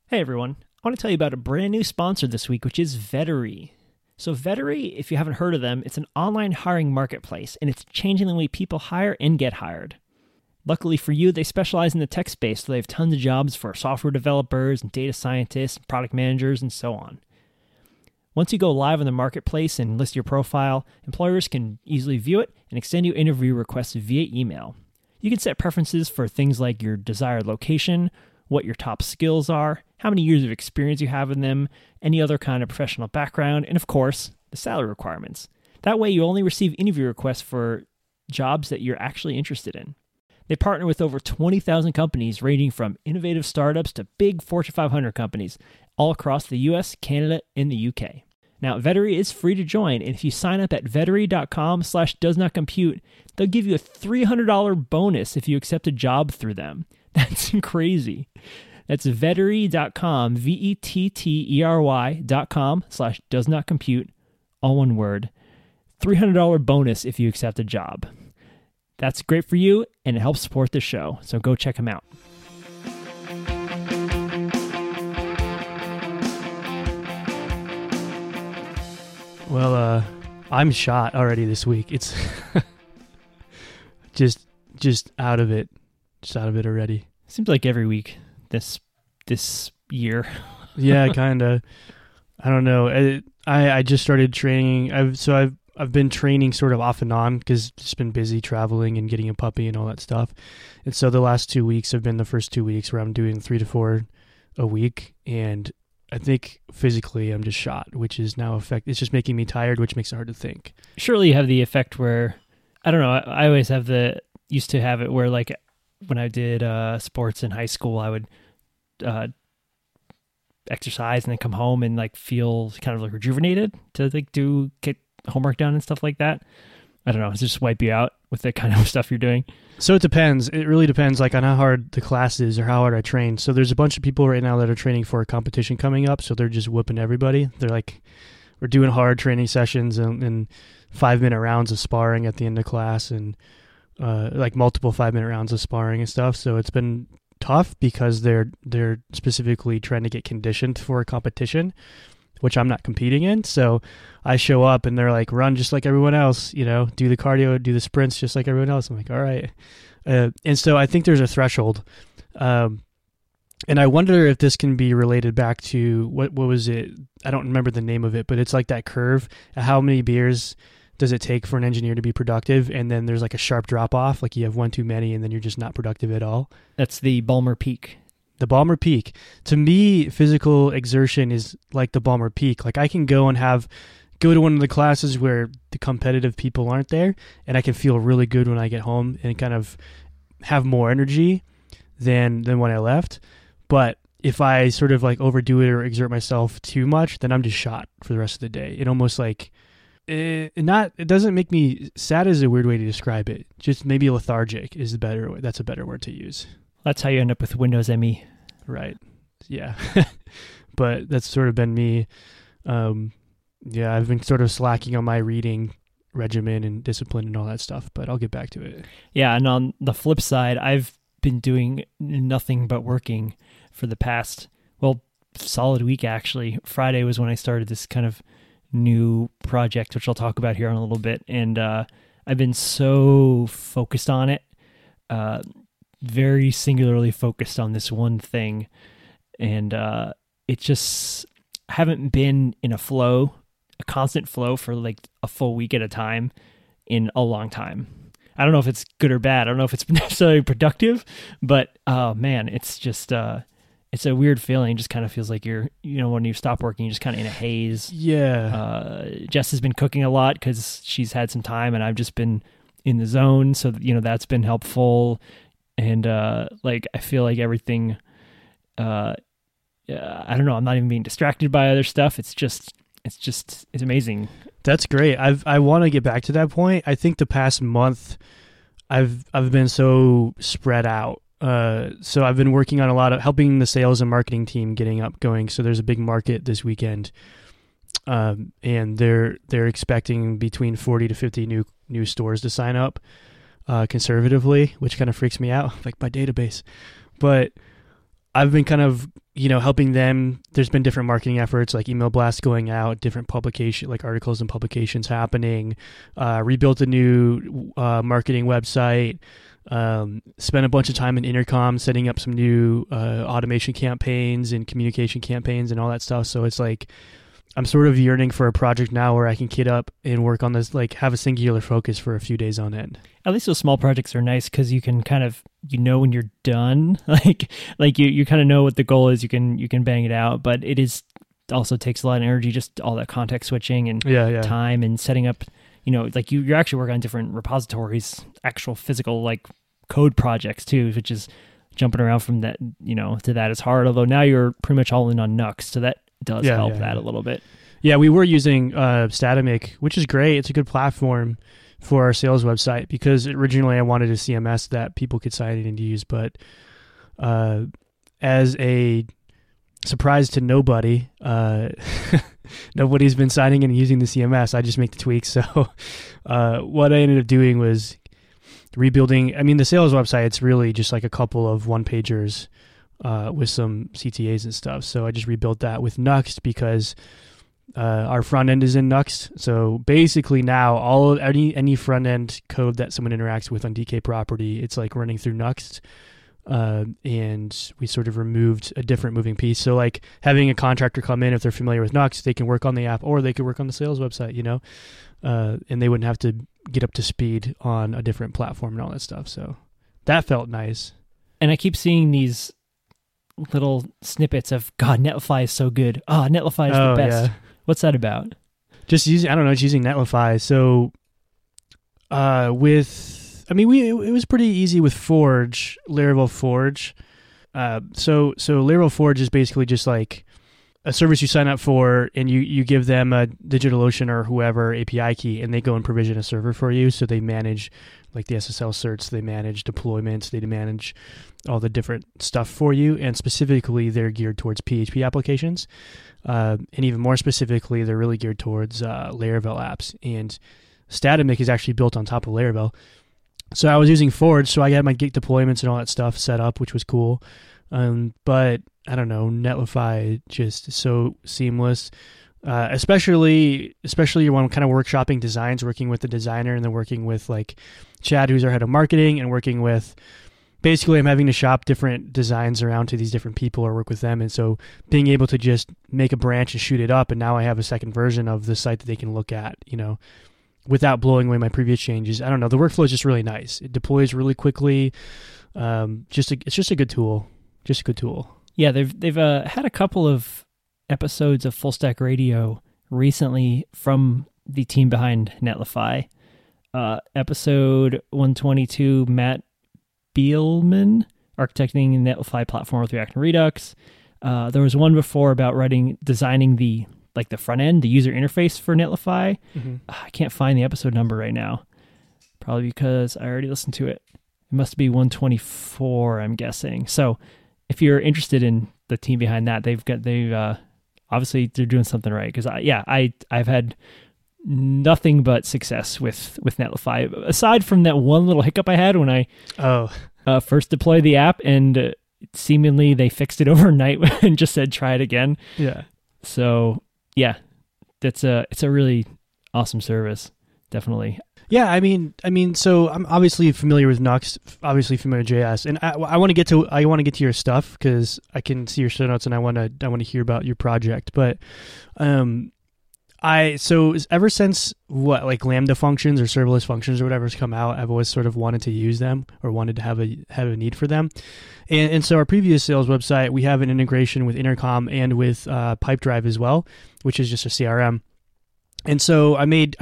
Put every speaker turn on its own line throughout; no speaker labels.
Hey everyone, I want to tell you about a brand new sponsor this week, which is Vettery. So Vettery, if you haven't heard of them, it's an online hiring marketplace, and it's changing the way people hire and get hired. Luckily for you, they specialize in the tech space, so they have tons of jobs for software developers and data scientists, and product managers, and so on. Once you go live on the marketplace and list your profile, employers can easily view it and extend you interview requests via email. You can set preferences for things like your desired location, what your top skills are, how many years of experience you have in them, any other kind of professional background, and of course, the salary requirements. That way you only receive interview requests for jobs that you're actually interested in. They partner with over 20,000 companies ranging from innovative startups to big Fortune 500 companies all across the US, Canada, and the UK. Now, Vettery is free to join, and if you sign up at vettery.com/doesnotcompute, they'll give you a $300 bonus if you accept a job through them. That's crazy. That's vettery.com, vettery.com/doesnotcompute, all one word. $300 bonus if you accept a job. That's great for you, and it helps support the show, so go check them out.
Well, I'm shot already this week. It's just out of it. Just out of it already.
Seems like every week this year.
Yeah, kind of. I don't know. I just started training. I've been training sort of off and on because just been busy traveling and getting a puppy and all that stuff. And so the last 2 weeks have been the first 2 weeks where I'm doing 3 to 4 a week, and I think physically I'm just shot, which is now it's just making me tired, which makes it hard to think.
Surely you have the effect where, I don't know, I always used to have it where, like, when I did sports in high school, I would exercise and then come home and like feel kind of like rejuvenated to like get homework done and stuff like that. I don't know. It's just wipe you out with the kind of stuff you're doing.
So it depends. It really depends, like, on how hard the class is or how hard I train. So there's a bunch of people right now that are training for a competition coming up. So they're just whooping everybody. They're like, we're doing hard training sessions and 5-minute rounds of sparring at the end of class, and like multiple 5-minute rounds of sparring and stuff. So it's been tough because they're specifically trying to get conditioned for a competition, which I'm not competing in. So I show up and they're like, run just like everyone else, do the cardio, do the sprints just like everyone else. I'm like, all right. And so I think there's a threshold. And I wonder if this can be related back to what was it? I don't remember the name of it, but it's like that curve. How many beers does it take for an engineer to be productive? And then there's like a sharp drop off, like you have one too many and then you're just not productive at all.
That's the Balmer Peak.
The Balmer Peak. To me, physical exertion is like the Balmer Peak. Like I can go to one of the classes where the competitive people aren't there, and I can feel really good when I get home and kind of have more energy than when I left. But if I sort of like overdo it or exert myself too much, then I'm just shot for the rest of the day. It almost like it doesn't make me sad is a weird way to describe it. Just maybe lethargic is the better way. That's a better word to use.
That's how you end up with Windows ME.
Right. Yeah. But that's sort of been me. Yeah, I've been sort of slacking on my reading regimen and discipline and all that stuff, but I'll get back to it.
Yeah, and on the flip side, I've been doing nothing but working for the past, solid week actually. Friday was when I started this kind of new project, which I'll talk about here in a little bit, and I've been so focused on it. Very singularly focused on this one thing, and it just haven't been in a constant flow for like a full week at a time in a long time. I don't know if it's good or bad. I don't know if it's necessarily productive, but man, it's just it's a weird feeling. It just kind of feels like you're, when you stop working, you're just kind of in a haze.
Yeah.
Jess has been cooking a lot because she's had some time, and I've just been in the zone, so that's been helpful. And I feel like everything, I don't know, I'm not even being distracted by other stuff. It's amazing.
That's great. I want to get back to that point. I think the past month I've been so spread out. So I've been working on a lot of helping the sales and marketing team getting going. So there's a big market this weekend. And they're expecting between 40 to 50 new stores to sign up. Conservatively, which kind of freaks me out, like my database. But I've been kind of helping them. There's been different marketing efforts like email blasts going out, different publication, like articles and publications happening, rebuilt a new marketing website, spent a bunch of time in Intercom setting up some new automation campaigns and communication campaigns and all that stuff. So it's like, I'm sort of yearning for a project now where I can kit up and work on this, like have a singular focus for a few days on end.
At least those small projects are nice because you can kind of, when you're done, like you kind of know what the goal is. You can bang it out, but it is also takes a lot of energy, just all that context switching and time and setting up, like you're actually working on different repositories, actual physical like code projects too, which is jumping around from that, to that is hard. Although now you're pretty much all in on Nuxt. So that does help that a little bit.
Yeah, we were using Statamic, which is great. It's a good platform for our sales website because originally I wanted a CMS that people could sign in and use, but as a surprise to nobody, nobody's been signing in and using the CMS. I just make the tweaks. So what I ended up doing was rebuilding. I mean, the sales website, it's really just like a couple of one-pagers with some CTAs and stuff. So I just rebuilt that with Nuxt because our front end is in Nuxt. So basically now any front end code that someone interacts with on DK property, it's like running through Nuxt. And we sort of removed a different moving piece. So like having a contractor come in, if they're familiar with Nuxt, they can work on the app or they could work on the sales website, and they wouldn't have to get up to speed on a different platform and all that stuff. So that felt nice.
And I keep seeing these little snippets of, God, Netlify is so good. Netlify is the best. Yeah. What's that about?
Just using Netlify. So it was pretty easy with Forge, Laravel Forge. So Laravel Forge is basically just like a service you sign up for, and you give them a DigitalOcean or whoever API key, and they go and provision a server for you. So they manage like the SSL certs, they manage deployments, they manage all the different stuff for you. And specifically, they're geared towards PHP applications. And even more specifically, they're really geared towards Laravel apps. And Statamic is actually built on top of Laravel. So I was using Forge, so I had my Git deployments and all that stuff set up, which was cool. But I don't know, Netlify just so seamless. Especially when I'm kind of workshopping designs, working with the designer and then working with like Chad, who's our head of marketing, and working with, basically I'm having to shop different designs around to these different people or work with them. And so being able to just make a branch and shoot it up, and now I have a second version of the site that they can look at, without blowing away my previous changes. I don't know. The workflow is just really nice. It deploys really quickly. It's just a good tool. Just a good tool.
Yeah, they've had a couple of episodes of Full Stack Radio recently from the team behind Netlify. Episode 122, Matt Bielman, architecting the Netlify platform with React and Redux. There was one before about designing the front end, the user interface for Netlify. Mm-hmm. I can't find the episode number right now, probably because I already listened to it. It must be 124, I'm guessing. So if you're interested in the team behind that, they've obviously they're doing something right. Because I've had nothing but success with Netlify, aside from that one little hiccup I had when I first deployed the app, and seemingly they fixed it overnight and just said try it again.
Yeah.
So yeah, it's a really awesome service, definitely.
Yeah, I mean, so I'm obviously familiar with Nuxt, obviously familiar with JS, and I want to get to your stuff because I can see your show notes and I want to hear about your project. But ever since Lambda functions or serverless functions or whatever's come out, I've always sort of wanted to use them or wanted to have a need for them. And so our previous sales website, we have an integration with Intercom and with Pipedrive as well, which is just a CRM. And so I made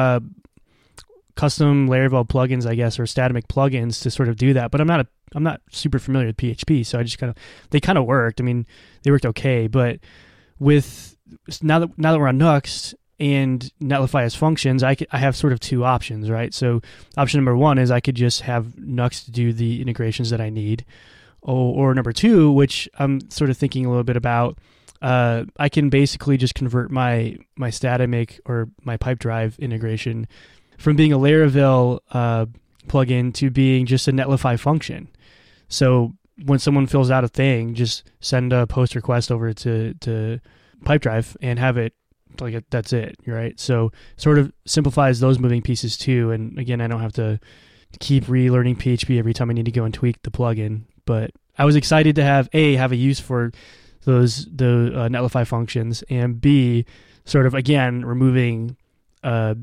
custom Laravel plugins, I guess, or Statamic plugins to sort of do that. But I'm not super familiar with PHP, so I just they kind of worked. I mean, they worked okay, but now that we're on Nuxt and Netlify has functions, I have sort of two options, right? So option number one is I could just have Nuxt do the integrations that I need, or number two, which I'm sort of thinking a little bit about. I can basically just convert my Statamic or my Pipedrive integration from being a Laravel plugin to being just a Netlify function. So when someone fills out a thing, just send a post request over to Pipedrive and have it like that's it, right? So sort of simplifies those moving pieces too. And again, I don't have to keep relearning PHP every time I need to go and tweak the plugin. But I was excited to have a use for the Netlify functions, and B, sort of again removing a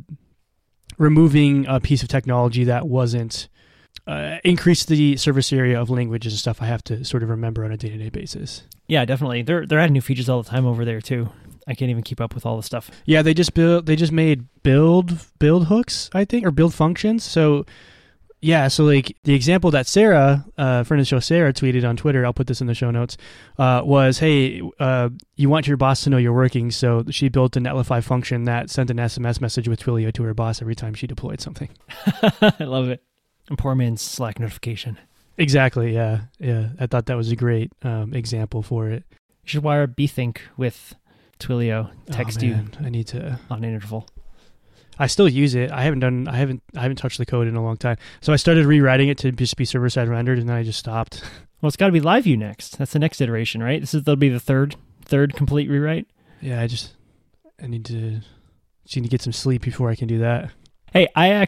piece of technology that wasn't increase the surface area of languages and stuff I have to sort of remember on a day-to-day basis.
Yeah, definitely. They're adding new features all the time over there too. I can't even keep up with all the stuff.
Yeah, they just made build hooks, I think, or build functions. So yeah, so like the example that Sarah, friend of the show Sarah, tweeted on Twitter, I'll put this in the show notes, was, hey, you want your boss to know you're working, so she built a Netlify function that sent an SMS message with Twilio to her boss every time she deployed something.
I love it. A poor man's Slack notification.
Exactly, yeah. I thought that was a great example for it.
You should wire Bthink with Twilio. Text you.
I need to
on an interval.
I still use it. I haven't touched the code in a long time. So I started rewriting it to just be server-side rendered, and then I just stopped.
Well, it's got to be live view next. That's the next iteration, right? That'll be the third complete rewrite.
Yeah, I need to get some sleep before I can do that.
Hey,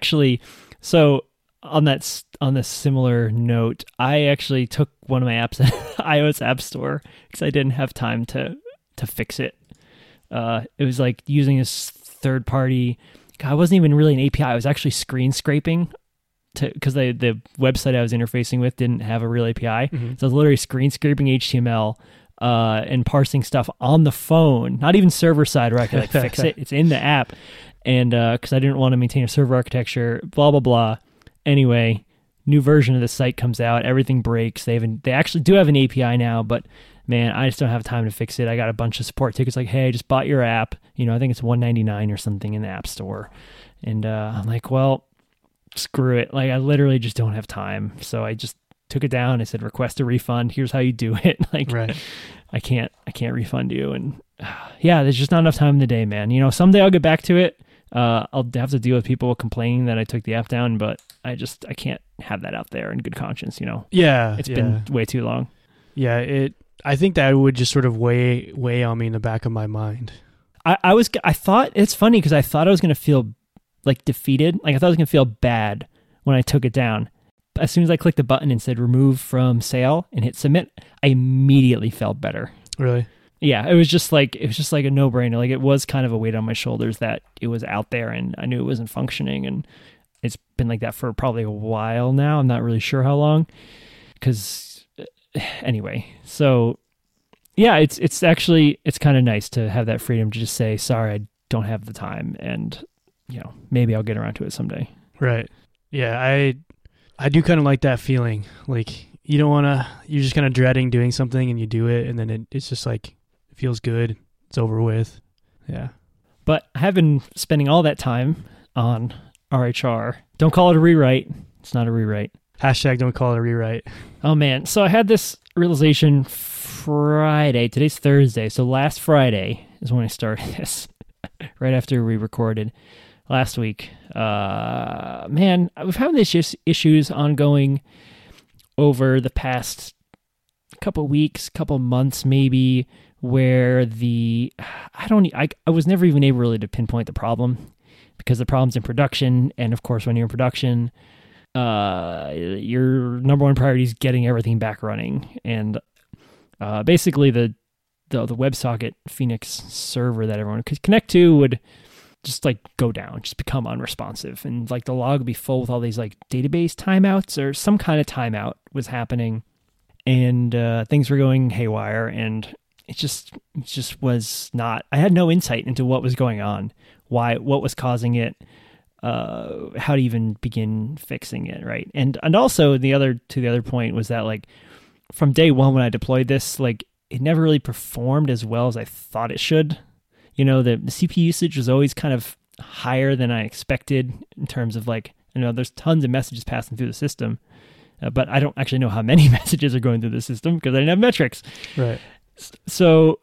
so on this similar note, I actually took one of my apps at iOS App Store because I didn't have time to fix it. It was like using this third party. God, it wasn't even really an API. I was actually screen scraping because the website I was interfacing with didn't have a real API. Mm-hmm. So I was literally screen scraping HTML and parsing stuff on the phone, not even server side where I could like fix it. It's in the app. And because I didn't want to maintain a server architecture, blah, blah, blah. Anyway, new version of the site comes out. Everything breaks. They actually do have an API now, but man, I just don't have time to fix it. I got a bunch of support tickets like, hey, I just bought your app. I think it's $199 or something in the App Store. And I'm like, well, screw it. Like, I literally just don't have time. So I just took it down. I said, request a refund. Here's how you do it. Like, right. I can't refund you. And yeah, there's just not enough time in the day, man. Someday I'll get back to it. I'll have to deal with people complaining that I took the app down, but I can't have that out there in good conscience,
Yeah.
It's been way too long.
Yeah, I think that would just sort of weigh on me in the back of my mind.
I thought, it's funny because I thought I was going to feel like defeated. Like I thought I was going to feel bad when I took it down. But as soon as I clicked the button and said remove from sale and hit submit, I immediately felt better.
Really?
Yeah, it was just like a no-brainer. Like it was kind of a weight on my shoulders that it was out there and I knew it wasn't functioning, and it's been like that for probably a while now. I'm not really sure how long. Anyway, so yeah, it's kind of nice to have that freedom to just say, sorry, I don't have the time, and maybe I'll get around to it someday.
Right. Yeah, I do kind of like that feeling. Like you're just kind of dreading doing something and you do it, and then it's just like, it feels good. It's over with. Yeah. But
I have been spending all that time on RHR. Don't call it a rewrite. It's not a rewrite.
Hashtag don't call it a rewrite.
Oh man. So I had this realization Friday. Today's Thursday. So last Friday is when I started this, right after we recorded last week. Man, we've had these issues ongoing over the past couple weeks, couple months maybe, where I was never even able really to pinpoint the problem, because the problem's in production. And of course, when you're in production, your number one priority is getting everything back running. And basically the WebSocket Phoenix server that everyone could connect to would just like go down, just become unresponsive. And like the log would be full with all these like database timeouts, or some kind of timeout was happening, and things were going haywire. And it just was not, I had no insight into what was going on, what was causing it, how to even begin fixing it. Right. And also the other point was that like from day one, when I deployed this, like it never really performed as well as I thought it should. The CPU usage was always kind of higher than I expected in terms of like, there's tons of messages passing through the system, but I don't actually know how many messages are going through the system because I didn't have metrics.
Right.
So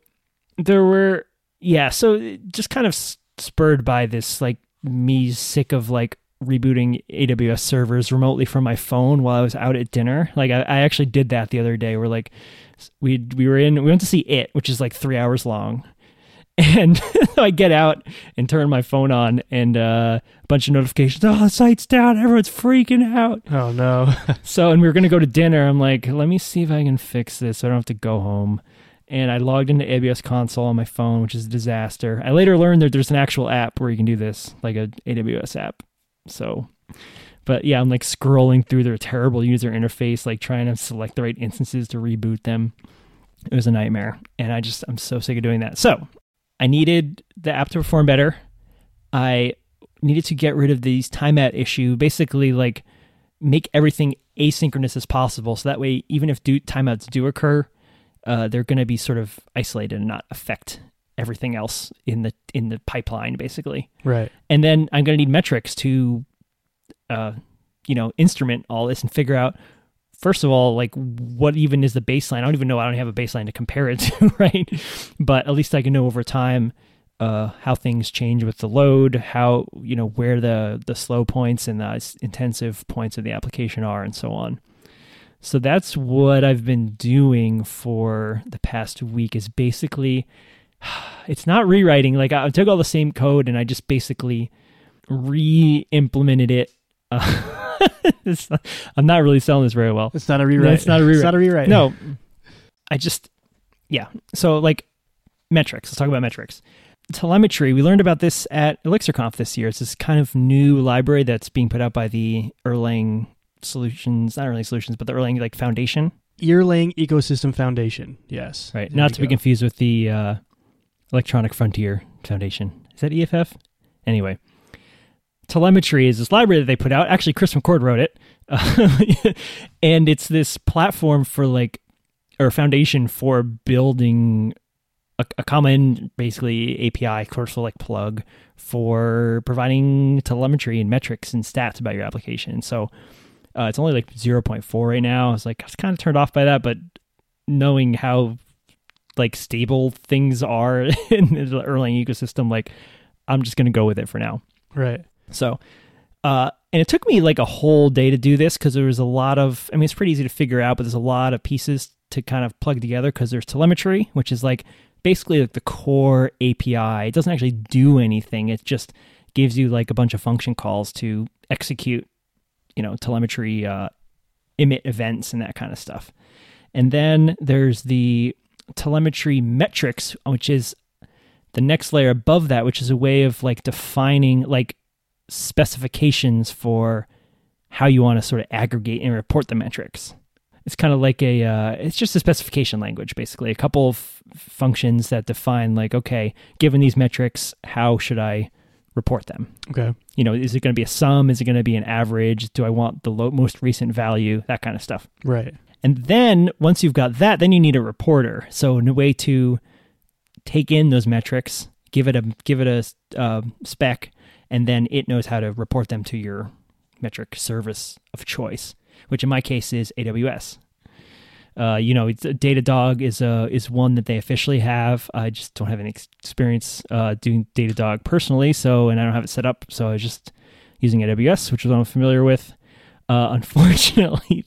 so just kind of spurred by this, like me sick of like rebooting AWS servers remotely from my phone while I was out at dinner. Like I actually did that the other day. We're like, we went to see It, which is like 3 hours long. And I get out and turn my phone on, and a bunch of notifications. Oh, the site's down. Everyone's freaking out.
Oh, no.
And we were going to go to dinner. I'm like, let me see if I can fix this so I don't have to go home. And I logged into AWS console on my phone, which is a disaster. I later learned that there's an actual app where you can do this, like a AWS app. But yeah, I'm like scrolling through their terrible user interface, like trying to select the right instances to reboot them. It was a nightmare. And I'm so sick of doing that. So I needed the app to perform better. I needed to get rid of these timeout issue, basically like make everything asynchronous as possible. So that way, even if timeouts do occur, they're going to be sort of isolated and not affect everything else in the pipeline, basically.
Right.
And then I'm going to need metrics to, instrument all this and figure out, first of all, like what even is the baseline? I don't even know. I don't have a baseline to compare it to, right? But at least I can know over time how things change with the load, how, where the slow points and the intensive points of the application are, and so on. So that's what I've been doing for the past week, is basically, it's not rewriting. Like I took all the same code and I just basically re-implemented it. I'm not really selling this very well.
It's not a rewrite.
No, it's not a rewrite.
It's not a rewrite.
No, So like metrics, let's talk about metrics. Telemetry, we learned about this at ElixirConf this year. It's this kind of new library that's being put out by the Erlang Solutions, not Erlang Solutions, but the Erlang like Foundation.
Erlang Ecosystem Foundation, yes.
Right, not to be confused with the Electronic Frontier Foundation. Is that EFF? Anyway. Telemetry is this library that they put out. Actually, Chris McCord wrote it. And it's this platform or foundation for building a common, basically, API, commercial plug for providing telemetry and metrics and stats about your application. So it's only 0.4 right now. I was kind of turned off by that, but knowing how stable things are in the Erlang ecosystem, I'm just going to go with it for now.
Right.
So, and it took me a whole day to do this because there was a lot of, it's pretty easy to figure out, but there's a lot of pieces to kind of plug together because there's telemetry, which is basically the core API. It doesn't actually do anything. It just gives you a bunch of function calls to execute, telemetry, emit events and that kind of stuff. And then there's the telemetry metrics, which is the next layer above that, which is a way of defining specifications for how you want to sort of aggregate and report the metrics. It's kind of it's just a specification language, basically. A couple of functions that define okay, given these metrics, how should I report them?
Okay.
Is it going to be a sum? Is it going to be an average? Do I want the most recent value? That kind of stuff.
Right.
And then once you've got that, then you need a reporter. So a way to take in those metrics, give it a spec, and then it knows how to report them to your metric service of choice, which in my case is AWS. Datadog is one that they officially have. I just don't have any experience doing Datadog personally, and I don't have it set up, so I was just using AWS, which is what I'm familiar with. Unfortunately,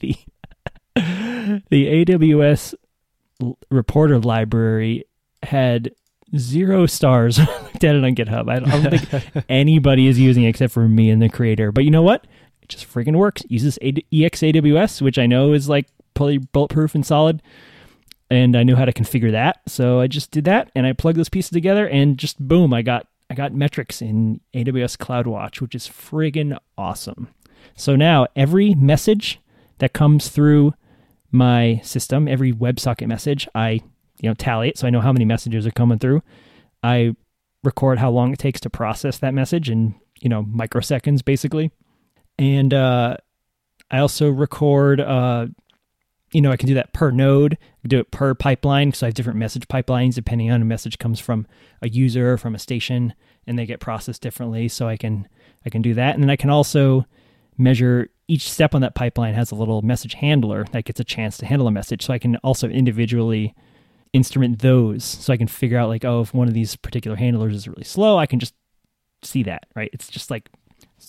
the AWS reporter library had 0 stars. I looked at it on GitHub. I don't think anybody is using it except for me and the creator. But you know what? It just freaking works. It uses EXAWS, which I know is fully bulletproof and solid. And I knew how to configure that. So I just did that and I plugged those pieces together and just boom, I got metrics in AWS CloudWatch, which is friggin' awesome. So now every message that comes through my system, every WebSocket message, I tally it so I know how many messages are coming through. I record how long it takes to process that message in, microseconds basically. And I also record, I can do that per node, do it per pipeline. So I have different message pipelines depending on a message comes from a user or from a station, and they get processed differently. So I can do that. And then I can also measure each step on that pipeline has a little message handler that gets a chance to handle a message. So I can also individually instrument those. So I can figure out if one of these particular handlers is really slow, I can just see that, right? It's just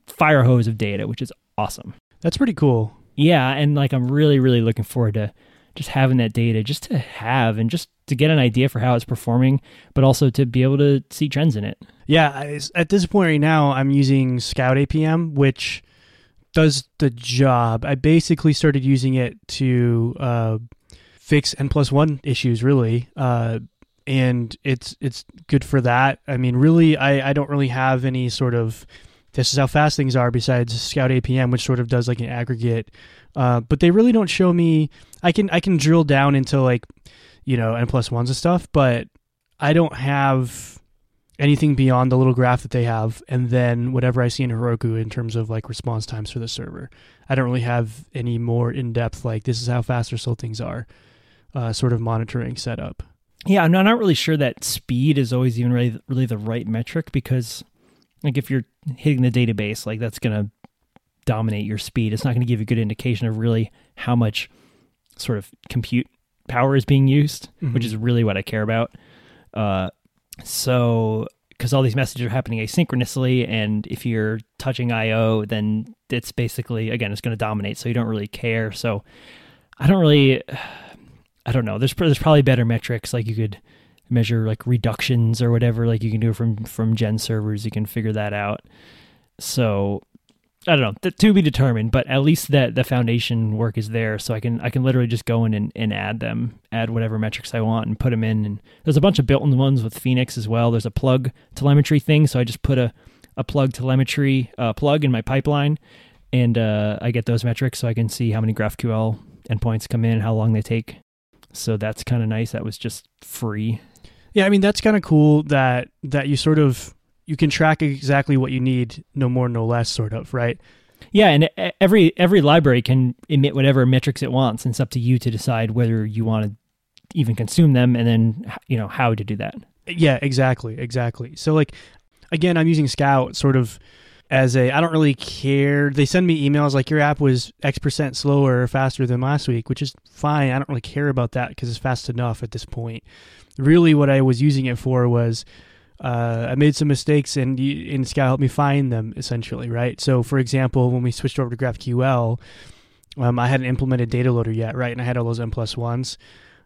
fire hose of data, which is awesome.
That's pretty cool.
Yeah, and like I'm really, really looking forward to just having that data, just to have and just to get an idea for how it's performing, but also to be able to see trends in it.
Yeah, at this point right now, I'm using Scout APM, which does the job. I basically started using it to fix N+1 issues, really, and it's good for that. I mean, really, I don't really have any sort of this is how fast things are besides Scout APM, which sort of does like an aggregate. But they really don't show me. I can drill down into like, N+1s and stuff, but I don't have anything beyond the little graph that they have, and then whatever I see in Heroku in terms of like response times for the server. I don't really have any more in-depth, like this is how fast or slow things are, sort of monitoring setup.
Yeah, I'm not really sure that speed is always even really the right metric, because like if you're hitting the database, like that's going to dominate your speed. It's not going to give you a good indication of really how much sort of compute power is being used, which is really what I care about. So, because all these messages are happening asynchronously, and if you're touching I/O, then it's basically, again, it's going to dominate, so you don't really care. So I don't know. There's probably better metrics, like you could measure like reductions or whatever, like you can do from Gen servers. You can figure that out. So I don't know, to be determined, but at least that the foundation work is there, so I can literally just go in and add whatever metrics I want and put them in. And there's a bunch of built-in ones with Phoenix as well. There's a plug telemetry thing, so I just put a plug telemetry plug in my pipeline, and I get those metrics, so I can see how many GraphQL endpoints come in, how long they take. So that's kind of nice. That was just free.
Yeah, I mean, that's kind of cool that you sort of, you can track exactly what you need, no more, no less, sort of, right?
Yeah, and every library can emit whatever metrics it wants, and it's up to you to decide whether you want to even consume them, and then how to do that.
Yeah, exactly. So like, again, I'm using Scout sort of as I don't really care. They send me emails like your app was X% slower or faster than last week, which is fine. I don't really care about that because it's fast enough at this point. Really, what I was using it for was I made some mistakes, and Scout helped me find them, essentially, right? So, for example, when we switched over to GraphQL, I hadn't implemented data loader yet, right? And I had all those N+1s.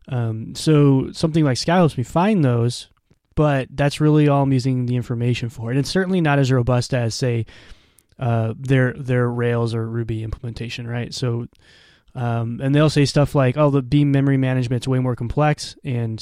So something like Scout helps me find those, but that's really all I'm using the information for. And it's certainly not as robust as, say, their Rails or Ruby implementation, right? So, and they'll say stuff like, oh, the Beam memory management's way more complex, and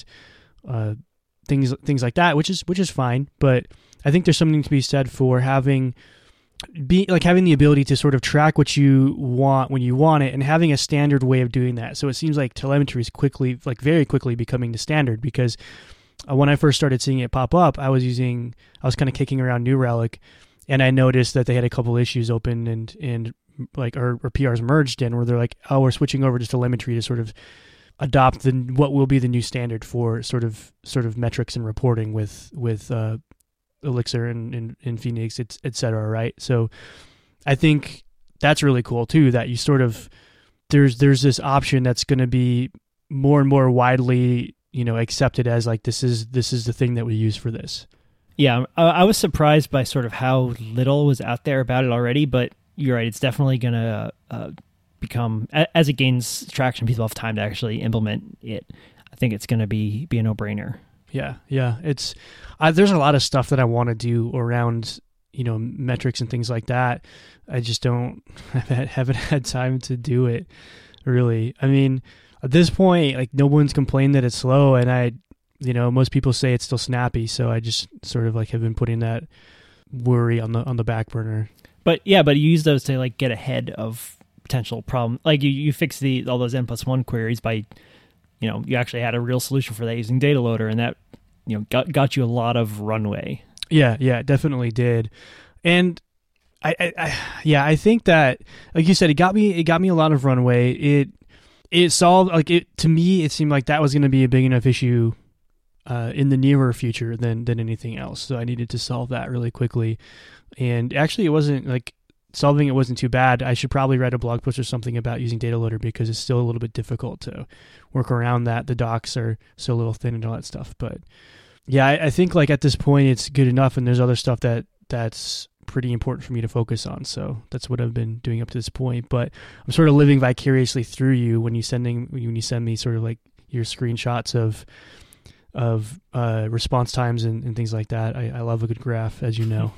things like that, which is fine. But I think there's something to be said for having the ability to sort of track what you want when you want it, and having a standard way of doing that. So it seems like telemetry is very quickly becoming the standard, because when I first started seeing it pop up, I was kind of kicking around New Relic, and I noticed that they had a couple issues open and like or PRs merged in, where they're like, oh, we're switching over to telemetry to sort of adopt what will be the new standard for sort of metrics and reporting with Elixir and Phoenix, et cetera, right? So I think that's really cool too, that you sort of there's this option that's going to be more and more widely accepted as like this is the thing that we use for this.
Yeah, I was surprised by sort of how little was out there about it already, but you're right, it's definitely going to become, as it gains traction, people have time to actually implement it. I think it's going to be a no-brainer.
Yeah. It's there's a lot of stuff that I want to do around metrics and things like that. I just haven't had time to do it, really. I mean, at this point, like, no one's complained that it's slow, and most people say it's still snappy, so I just sort of like have been putting that worry on the back burner. But
you use those to like get ahead of potential problem. Like you fix all those N+1 queries by, you actually had a real solution for that using data loader, and that got you a lot of runway. Yeah,
it definitely did. And I think that, like you said, it got me a lot of runway. It solved, like, to me, it seemed like that was going to be a big enough issue in the nearer future than anything else. So I needed to solve that really quickly. And actually, it wasn't like solving it wasn't too bad. I should probably write a blog post or something about using data loader, because it's still a little bit difficult to work around that. The docs are so little thin and all that stuff. But yeah, I think like at this point it's good enough, and there's other stuff that's pretty important for me to focus on. So that's what I've been doing up to this point. But I'm sort of living vicariously through you when you send me sort of like your screenshots of response times and things like that. I love a good graph, as you know.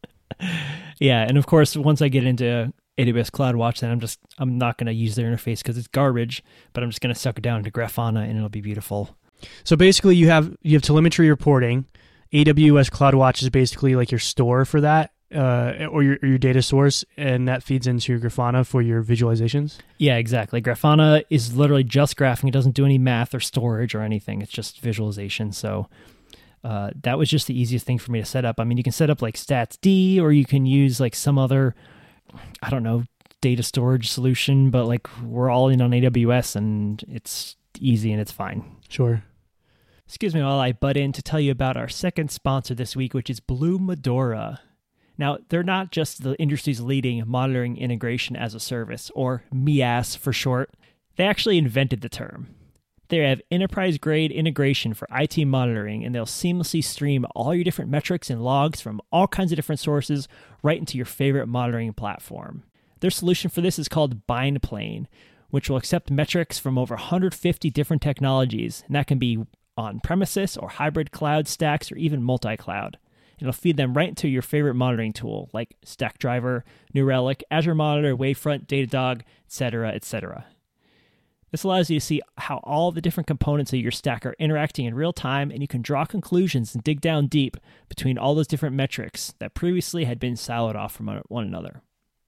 Yeah, and of course, once I get into AWS CloudWatch, then I'm not going to use their interface because it's garbage, but I'm just going to suck it down into Grafana and it'll be beautiful.
So basically, you have telemetry reporting. AWS CloudWatch is basically like your store for that, or your data source, and that feeds into your Grafana for your visualizations?
Yeah, exactly. Grafana is literally just graphing. It doesn't do any math or storage or anything. It's just visualization. So that was just the easiest thing for me to set up. I mean, you can set up like StatsD, or you can use like some other, I don't know, data storage solution, but like we're all in on AWS and it's easy and it's fine.
Sure.
Excuse me while I butt in to tell you about our second sponsor this week, which is Blue Medora. Now, they're not just the industry's leading monitoring integration as a service, or MIAS for short. They actually invented the term. They have enterprise-grade integration for IT monitoring, and they'll seamlessly stream all your different metrics and logs from all kinds of different sources right into your favorite monitoring platform. Their solution for this is called BindPlane, which will accept metrics from over 150 different technologies, and that can be on-premises or hybrid cloud stacks or even multi-cloud. It'll feed them right into your favorite monitoring tool like Stackdriver, New Relic, Azure Monitor, Wavefront, Datadog, etc., etc. This allows you to see how all the different components of your stack are interacting in real time, and you can draw conclusions and dig down deep between all those different metrics that previously had been siloed off from one another.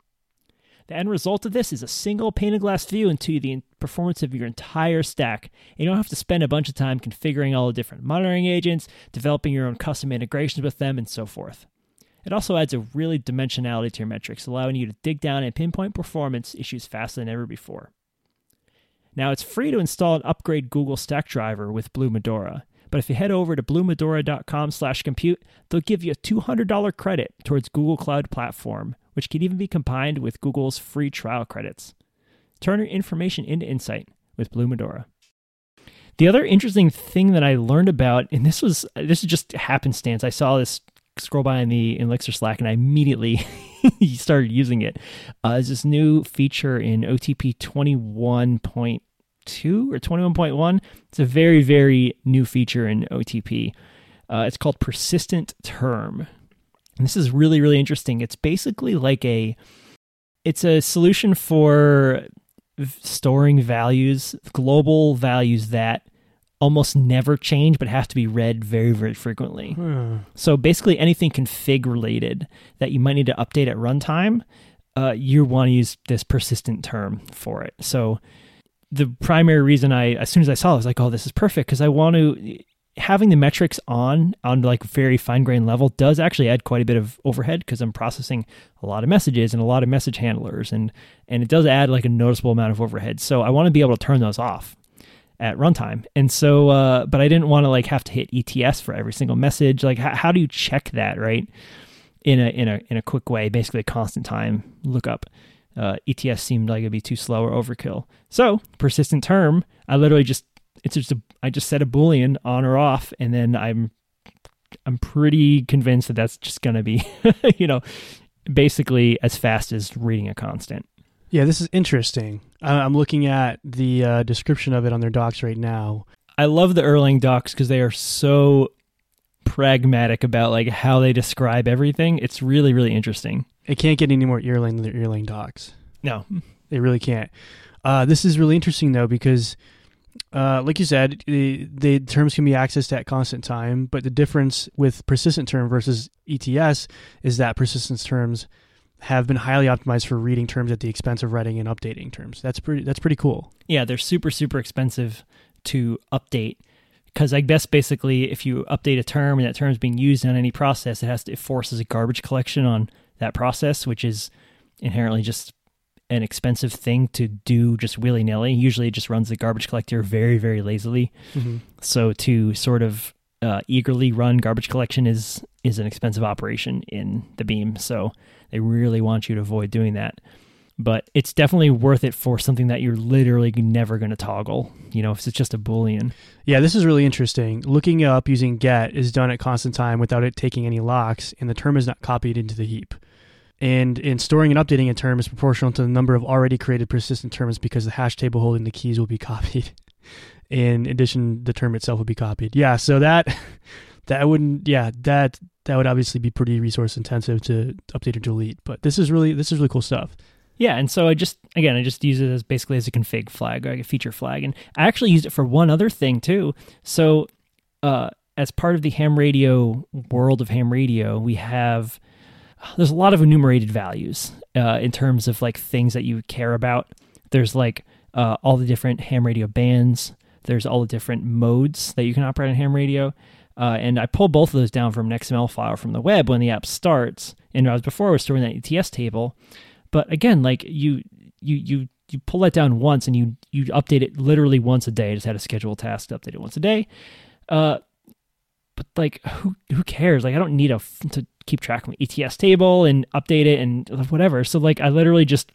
The end result of this is a single pane of glass view into the performance of your entire stack. And you don't have to spend a bunch of time configuring all the different monitoring agents, developing your own custom integrations with them, and so forth. It also adds a really dimensionality to your metrics, allowing you to dig down and pinpoint performance issues faster than ever before. Now, it's free to install and upgrade Google Stackdriver with Blue Medora. But if you head over to bluemedora.com/compute, they'll give you a $200 credit towards Google Cloud Platform, which can even be combined with Google's free trial credits. Turn your information into insight with Blue Medora. The other interesting thing that I learned about, and this is just happenstance, I saw this scroll by in the Elixir Slack and I immediately started using it, is this new feature in OTP 21.2 or 21.1. It's a very, very new feature in OTP. It's called persistent term. And this is really, really interesting. It's basically like it's a solution for storing values, global values that almost never change but have to be read very, very frequently. So basically anything config related that you might need to update at runtime, you want to use this persistent term for it. So the primary reason as soon as I saw it, I was like, oh, this is perfect, because I want to, having the metrics on like very fine-grained level does actually add quite a bit of overhead, because I'm processing a lot of messages and a lot of message handlers, and it does add like a noticeable amount of overhead. So I want to be able to turn those off at runtime. And so, but I didn't want to like have to hit ETS for every single message. Like how do you check that, right? In a quick way, basically a constant time lookup. ETS seemed like it'd be too slow or overkill. So persistent term, I just set a Boolean on or off, and then I'm pretty convinced that that's just going to be, basically as fast as reading a constant.
Yeah, this is interesting. I'm looking at the description of it on their docs right now.
I love the Erlang docs because they are so pragmatic about like how they describe everything. It's really, really interesting.
It can't get any more Erlang than the Erlang docs.
No.
They really can't. This is really interesting, though, because like you said, the terms can be accessed at constant time, but the difference with persistent term versus ETS is that persistence terms have been highly optimized for reading terms at the expense of writing and updating terms. That's pretty cool.
Yeah, they're super, super expensive to update, because I guess basically if you update a term and that term is being used on any process, it forces a garbage collection on that process, which is inherently just an expensive thing to do just willy-nilly. Usually it just runs the garbage collector very, very lazily. Mm-hmm. So to sort of eagerly run garbage collection is an expensive operation in the Beam. So they really want you to avoid doing that. But it's definitely worth it for something that you're literally never going to toggle, if it's just a Boolean.
Yeah, this is really interesting. Looking up using get is done at constant time without it taking any locks, and the term is not copied into the heap. And storing and updating a term is proportional to the number of already created persistent terms because the hash table holding the keys will be copied. In addition, the term itself will be copied. Yeah, so that would obviously be pretty resource intensive to update or delete. But this is really cool stuff.
Yeah, and so I just use it as basically as a config flag, like a feature flag. And I actually used it for one other thing too. So as part of the ham radio world of ham radio, there's a lot of enumerated values in terms of like things that you care about. There's like all the different ham radio bands. There's all the different modes that you can operate on ham radio. And I pulled both of those down from an XML file from the web when the app starts. And before I was storing that ETS table. But again, like you pull that down once and you update it literally once a day. I just had a scheduled task to update it once a day. But like, who cares? Like, I don't need to keep track of my ETS table and update it and whatever. So like, I literally just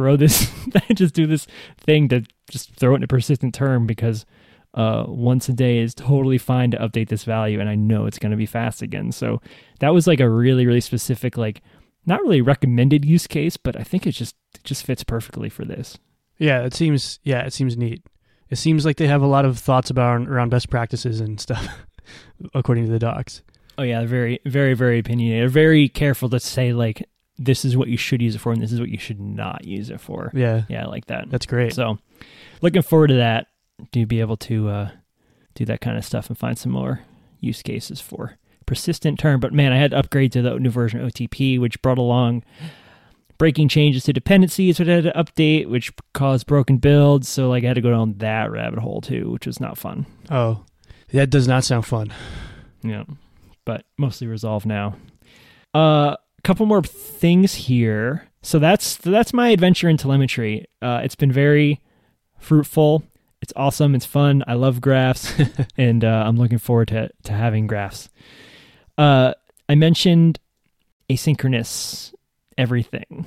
I just do this thing to just throw it in a persistent term because once a day is totally fine to update this value, and I know it's going to be fast again. So that was like a really, really specific, like, not really recommended use case, but I think it just fits perfectly for this.
Yeah, it seems neat. It seems like they have a lot of thoughts around best practices and stuff, according to the docs.
Oh yeah, they're very, very, very opinionated. They're very careful to say like, this is what you should use it for, and this is what you should not use it for.
Yeah,
I like that.
That's great.
So, looking forward to that. To be able to do that kind of stuff and find some more use cases for persistent term. But man, I had to upgrade to the new version of OTP, which brought along breaking changes to dependencies, which I had to update, which caused broken builds. So like I had to go down that rabbit hole too, which was not fun.
Oh, that does not sound fun.
Yeah, but mostly resolved now. A couple more things here. So that's my adventure in telemetry. It's been very fruitful. It's awesome. It's fun. I love graphs, and I'm looking forward to having graphs. I mentioned asynchronous everything.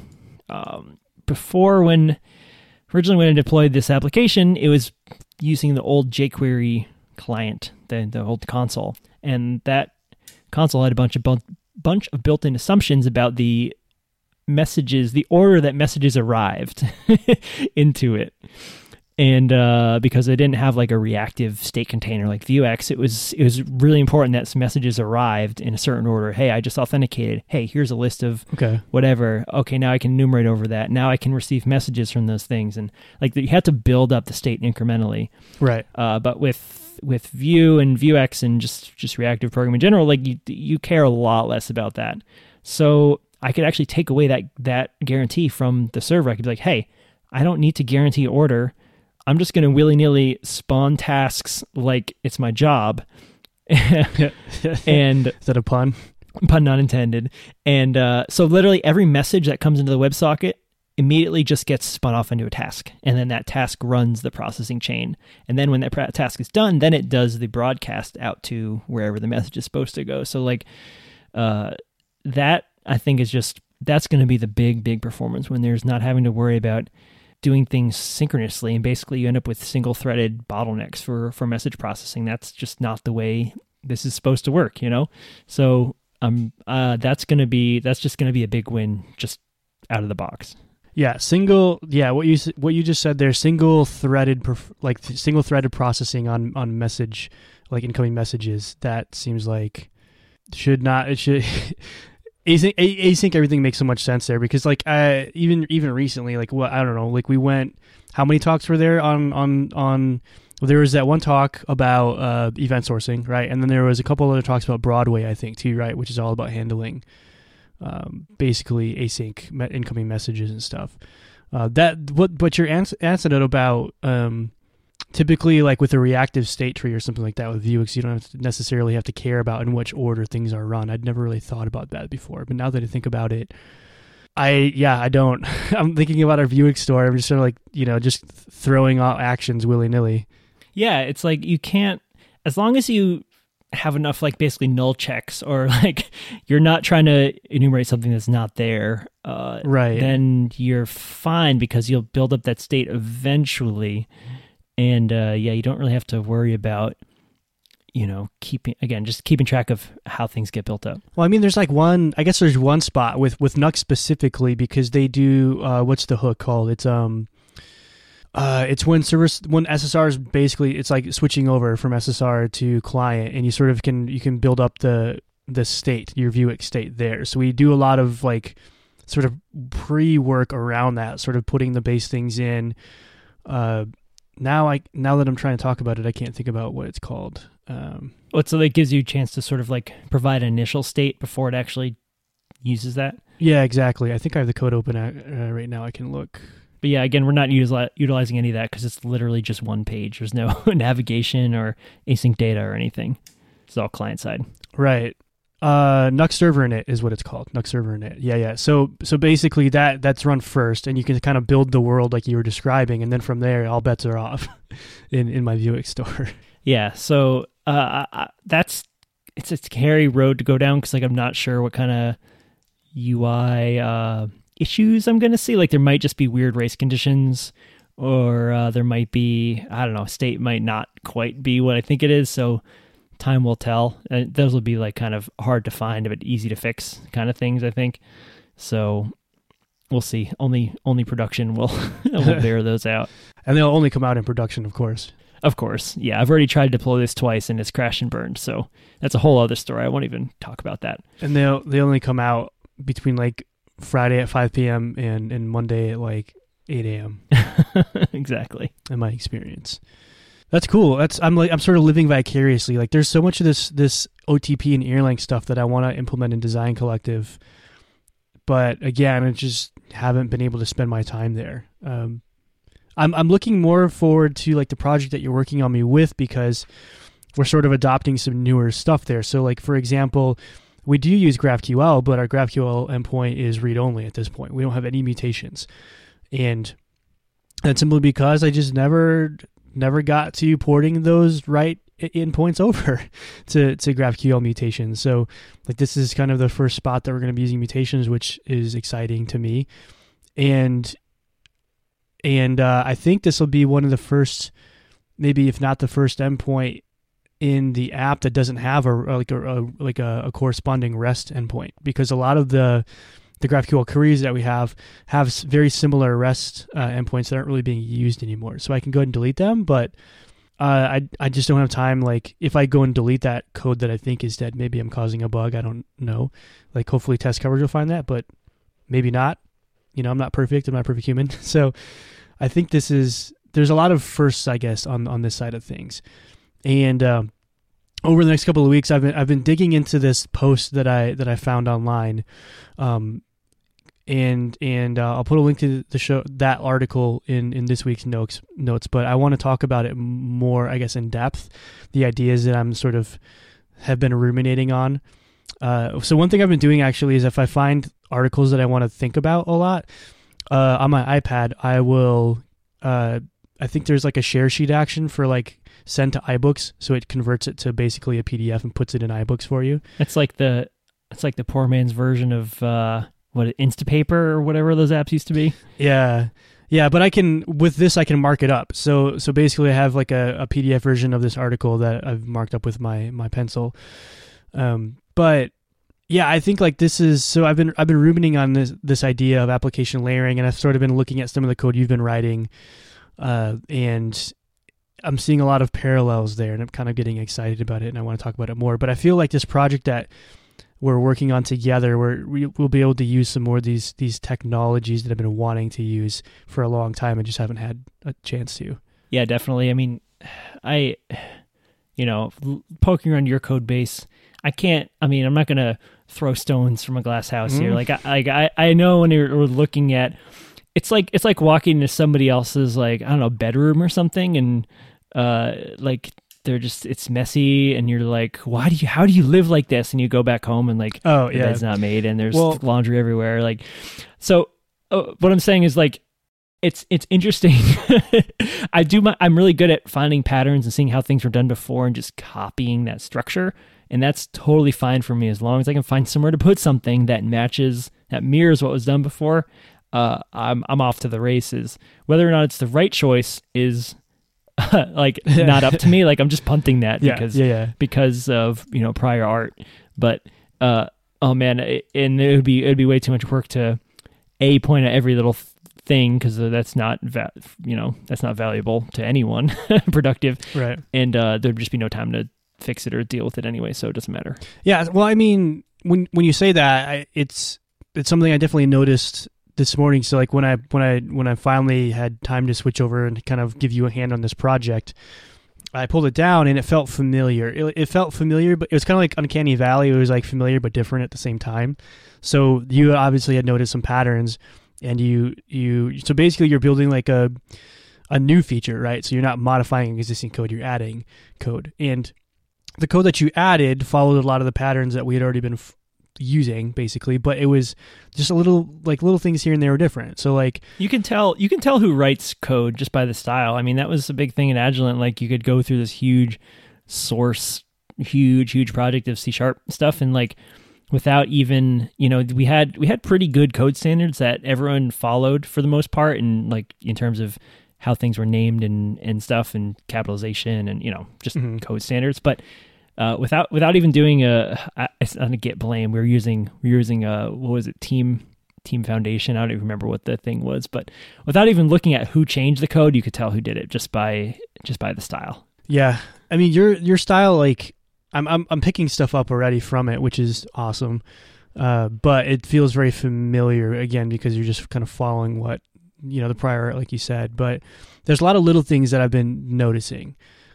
Before, originally when I deployed this application, it was using the old jQuery client, the old console, and that console had a bunch of built-in assumptions about the messages, the order that messages arrived into it. And because I didn't have like a reactive state container like Vuex, it was really important that some messages arrived in a certain order. Hey, I just authenticated. Hey, here's a list of whatever. Okay, now I can enumerate over that. Now I can receive messages from those things. And like you had to build up the state incrementally.
Right.
But with Vue and Vuex and just reactive programming in general, like you care a lot less about that. So I could actually take away that guarantee from the server. I could be like, hey, I don't need to guarantee order. I'm just going to willy-nilly spawn tasks like it's my job. And
is that a pun?
Pun not intended. And so literally every message that comes into the WebSocket immediately just gets spun off into a task. And then that task runs the processing chain. And then when that task is done, then it does the broadcast out to wherever the message is supposed to go. So like that I think is that's going to be the big performance when there's not having to worry about doing things synchronously, and basically you end up with single-threaded bottlenecks for message processing. That's just not the way this is supposed to work, you know? So that's just going to be a big win just out of the box.
Yeah, what you just said there, single-threaded processing on message, like incoming messages, that seems like async everything makes so much sense there, because like even recently, like what, I don't know, like we went, how many talks were there on there was that one talk about event sourcing, right? And then there was a couple other talks about Broadway, I think too, right, which is all about handling basically async incoming messages and stuff. But your anecdote about typically, like with a reactive state tree or something like that with Vuex, you don't necessarily have to care about in which order things are run. I'd never really thought about that before, but now that I think about it, I don't. I'm thinking about our Vuex store. I'm just sort of like, just throwing out actions willy-nilly.
Yeah, it's like you can't, as long as you have enough like basically null checks, or like you're not trying to enumerate something that's not there,
right?
Then you're fine, because you'll build up that state eventually. And you don't really have to worry about, keeping track of how things get built up.
Well, I mean, there's one spot with Nuxt specifically, because they do, what's the hook called? It's when SSR is basically, it's like switching over from SSR to client, and you sort of you can build up the state, your Vuex state there. So we do a lot of like sort of pre-work around that, sort of putting the base things in. Now that I'm trying to talk about it, I can't think about what it's called.
So that gives you a chance to sort of like provide an initial state before it actually uses that?
Yeah, exactly. I think I have the code open right now. I can look.
But yeah, again, we're not utilizing any of that because it's literally just one page. There's no navigation or async data or anything. It's all client side.
Right. Nuxt Server Init is what it's called. Nuxt Server Init. Yeah. So basically that's run first, and you can kind of build the world like you were describing, and then from there, all bets are off in my Vuex store.
Yeah. So it's a scary road to go down because like I'm not sure what kind of UI issues I'm going to see. Like there might just be weird race conditions, or there might be, I don't know, state might not quite be what I think it is. So time will tell. Those will be like kind of hard to find but easy to fix kind of things, I think. So we'll see. Only production will bear those out.
And they'll only come out in production, of course.
Of course. Yeah, I've already tried to deploy this twice and it's crashed and burned. So that's a whole other story. I won't even talk about that.
And they only come out between like Friday at 5 p.m. and Monday at like 8 a.m.
Exactly.
In my experience. That's cool. I'm sort of living vicariously. Like there's so much of this OTP and Erlang stuff that I want to implement in Design Collective. But again, I just haven't been able to spend my time there. I'm looking more forward to like the project that you're working on me with, because we're sort of adopting some newer stuff there. So like, for example, we do use GraphQL, but our GraphQL endpoint is read-only at this point. We don't have any mutations. And that's simply because I just never got to porting those right endpoints over to GraphQL mutations. So like this is kind of the first spot that we're going to be using mutations, which is exciting to me. And I think this will be one of the first, maybe if not the first endpoint in the app that doesn't have a corresponding REST endpoint, because a lot of the GraphQL queries that we have very similar REST endpoints that aren't really being used anymore. So I can go ahead and delete them, but I just don't have time. Like if I go and delete that code that I think is dead, maybe I'm causing a bug. I don't know. Like hopefully test coverage will find that, but maybe not. I'm not perfect. I'm not a perfect human. So I think there's a lot of firsts, I guess, on this side of things. And over the next couple of weeks, I've been digging into this post that I found online, and I'll put a link to that article in this week's notes. But I want to talk about it more, I guess, in depth. The ideas that I'm sort of have been ruminating on. So one thing I've been doing actually is if I find articles that I want to think about a lot on my iPad, I will. I think there's like a share sheet action for like send to iBooks, so it converts it to basically a PDF and puts it in iBooks for you.
It's like the poor man's version of Instapaper or whatever those apps used to be.
Yeah, but I can mark it up. So basically, I have like a PDF version of this article that I've marked up with my pencil. But yeah, I think like this is so. I've been ruminating on this idea of application layering, and I've sort of been looking at some of the code you've been writing. And I'm seeing a lot of parallels there, and I'm kind of getting excited about it, and I want to talk about it more. But I feel like this project that we're working on together, we'll be able to use some more of these technologies that I've been wanting to use for a long time and just haven't had a chance to.
Yeah, definitely. I mean, poking around your code base, I'm not going to throw stones from a glass house here. Like I know when we're looking at, it's like walking into somebody else's, like, I don't know, bedroom or something, and like it's messy, and you're like, how do you live like this? And you go back home and like, the bed's not made, and there's laundry everywhere. Like, so what I'm saying is like, it's interesting. I'm really good at finding patterns and seeing how things were done before and just copying that structure. And that's totally fine for me as long as I can find somewhere to put something that mirrors what was done before. I'm off to the races. Whether or not it's the right choice is like not up to me. Like I'm just punting that because of, you know, prior art. But oh man, and it'd be way too much work to point at every little thing, because that's not that's not valuable to anyone, productive,
right?
And there'd just be no time to fix it or deal with it anyway, so it doesn't matter.
Yeah, well, I mean, when you say that, it's something I definitely noticed this morning. So like when I finally had time to switch over and kind of give you a hand on this project, I pulled it down and it felt familiar. It felt familiar, but it was kind of like Uncanny Valley. It was like familiar but different at the same time. So you obviously had noticed some patterns, and so basically you're building like a new feature, right? So you're not modifying existing code, you're adding code. And the code that you added followed a lot of the patterns that we had already been using, basically, but it was just little things here and there were different. So like
you can tell who writes code just by the style. I mean, that was a big thing in Agilent. Like you could go through this huge project of C# stuff, and like without even, you know, we had pretty good code standards that everyone followed for the most part, and like in terms of how things were named and stuff, and capitalization, and, you know, just code standards. But without even doing it's not a Git blame. We were using what was it, Team Foundation? I don't even remember what the thing was, but without even looking at who changed the code, you could tell who did it just by the style.
Yeah, I mean your style, like I'm picking stuff up already from it, which is awesome. But it feels very familiar again because you're just kind of following what, you know, the prior, like you said. But there's a lot of little things that I've been noticing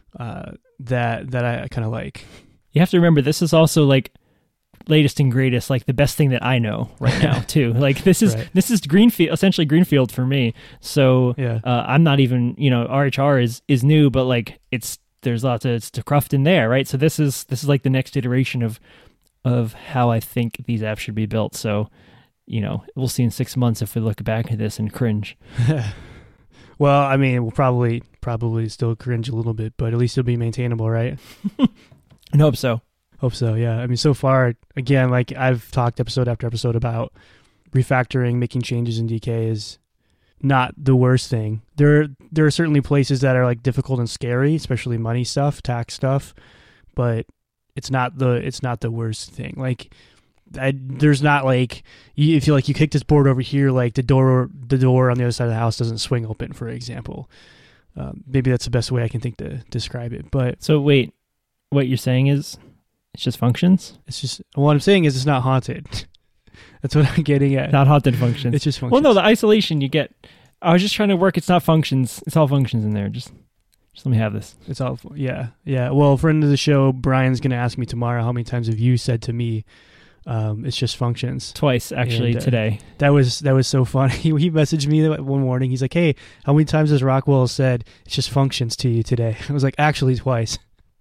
that I kind of like.
You have to remember, this is also like latest and greatest, like the best thing that I know right now too. Like this is
right.
This is greenfield, essentially greenfield for me. So
yeah.
I'm not even, you know, RHR is new, but like there's lots of cruft in there, right? So this is like the next iteration of how I think these apps should be built. So, you know, we'll see in 6 months if we look back at this and cringe.
Well, I mean, we'll probably still cringe a little bit, but at least it'll be maintainable, right?
I hope so.
Hope so, yeah. I mean, so far, again, like I've talked episode after episode about refactoring, making changes in DK is not the worst thing. There are certainly places that are like difficult and scary, especially money stuff, tax stuff, but it's not the worst thing. Like there's not like, you feel like you kick this board over here, like the door on the other side of the house doesn't swing open, for example. Maybe that's the best way I can think to describe it. But
so wait, what you're saying is it's just functions?
It's just, what I'm saying is it's not haunted. That's what I'm getting at.
Not haunted functions.
It's just functions.
Well, no, the isolation you get. I was just trying to work. It's not functions. It's all functions in there. Just let me have this.
It's all, yeah. Well, friend of the show, Brian's going to ask me tomorrow, how many times have you said to me, it's just functions?
Twice, actually, and, today.
That was so funny. He messaged me one morning. He's like, hey, how many times has Rockwell said it's just functions to you today? I was like, actually twice.